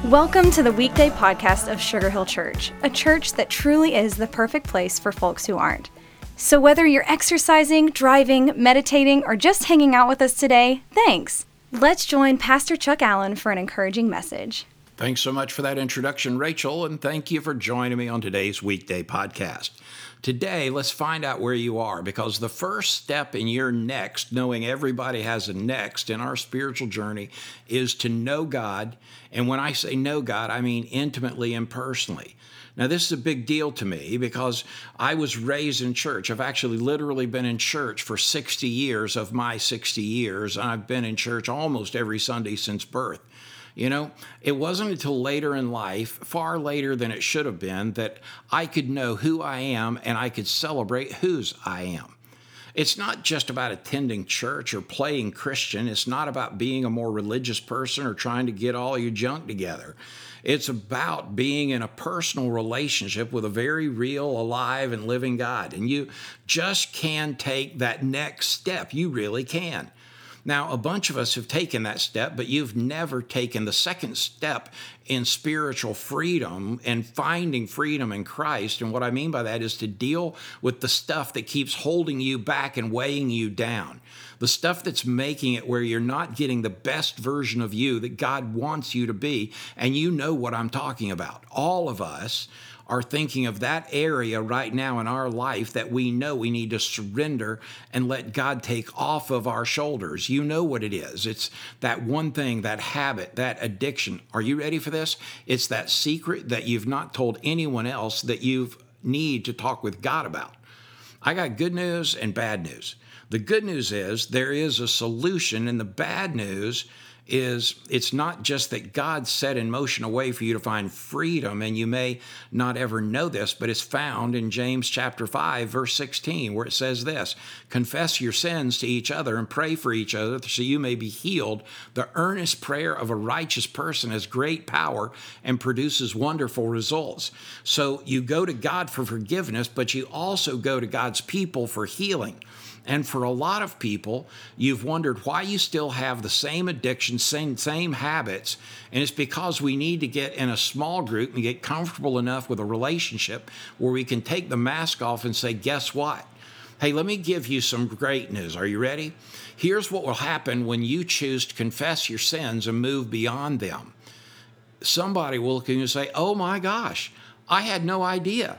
Welcome to the weekday podcast of Sugar Hill Church, a church that truly is the perfect place for folks who aren't. So whether you're exercising, driving, meditating, or just hanging out with us today, thanks. Let's join Pastor Chuck Allen for an encouraging message. Thanks so much for that introduction, Rachel, and thank you for joining me on today's weekday podcast. Today, let's find out where you are, because the first step in your next, knowing everybody has a next in our spiritual journey, is to know God. And when I say know God, I mean intimately and personally. Now, this is a big deal to me because I was raised in church. I've actually literally been in church for 60 years of my 60 years. And I've been in church almost every Sunday since birth. You know, it wasn't until later in life, far later than it should have been, that I could know who I am and I could celebrate whose I am. It's not just about attending church or playing Christian. It's not about being a more religious person or trying to get all your junk together. It's about being in a personal relationship with a very real, alive, and living God. And you just can take that next step. You really can. Now, a bunch of us have taken that step, but you've never taken the second step in spiritual freedom and finding freedom in Christ. And what I mean by that is to deal with the stuff that keeps holding you back and weighing you down. The stuff that's making it where you're not getting the best version of you that God wants you to be. And you know what I'm talking about. All of us are thinking of that area right now in our life that we know we need to surrender and let God take off of our shoulders. You know what it is. It's that one thing, that habit, that addiction. Are you ready for this? It's that secret that you've not told anyone else that you need to talk with God about. I got good news and bad news. The good news is there is a solution, and the bad news is it's not just that God set in motion a way for you to find freedom, and you may not ever know this, but it's found in James chapter 5, verse 16, where it says this: confess your sins to each other and pray for each other so you may be healed. The earnest prayer of a righteous person has great power and produces wonderful results. So you go to God for forgiveness, but you also go to God's people for healing. And for a lot of people, you've wondered why you still have the same addiction, same habits. And it's because we need to get in a small group and get comfortable enough with a relationship where we can take the mask off and say, guess what? Hey, let me give you some great news. Are you ready? Here's what will happen when you choose to confess your sins and move beyond them. Somebody will look at you and say, oh my gosh, I had no idea.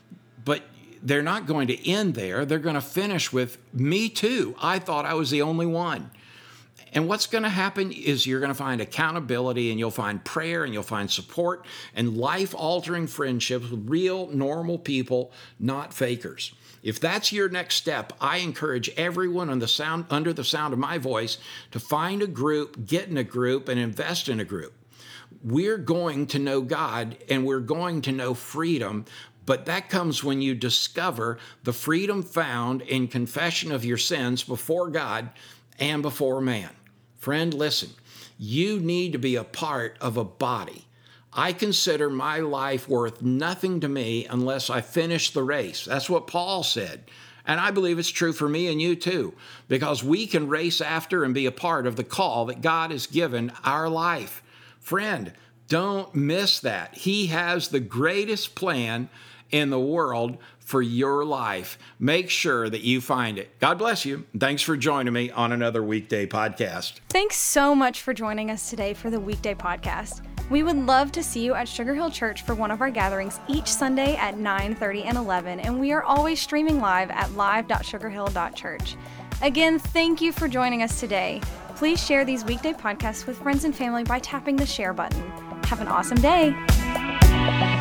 But they're not going to end there. They're going to finish with, me too. I thought I was the only one. And what's going to happen is you're going to find accountability, and you'll find prayer, and you'll find support and life-altering friendships with real, normal people, not fakers. If that's your next step, I encourage everyone under the sound of my voice to find a group, get in a group, and invest in a group. We're going to know God, and we're going to know freedom. But that comes when you discover the freedom found in confession of your sins before God and before man. Friend, listen, you need to be a part of a body. I consider my life worth nothing to me unless I finish the race. That's what Paul said. And I believe it's true for me and you too, because we can race after and be a part of the call that God has given our life. Friend, don't miss that. He has the greatest plan in the world for your life. Make sure that you find it. God bless you. Thanks for joining me on another weekday podcast. Thanks so much for joining us today for the weekday podcast. We would love to see you at Sugar Hill Church for one of our gatherings each Sunday at 9:30 and 11, and we are always streaming live at live.sugarhill.church. Again, thank you for joining us today. Please share these weekday podcasts with friends and family by tapping the share button. Have an awesome day.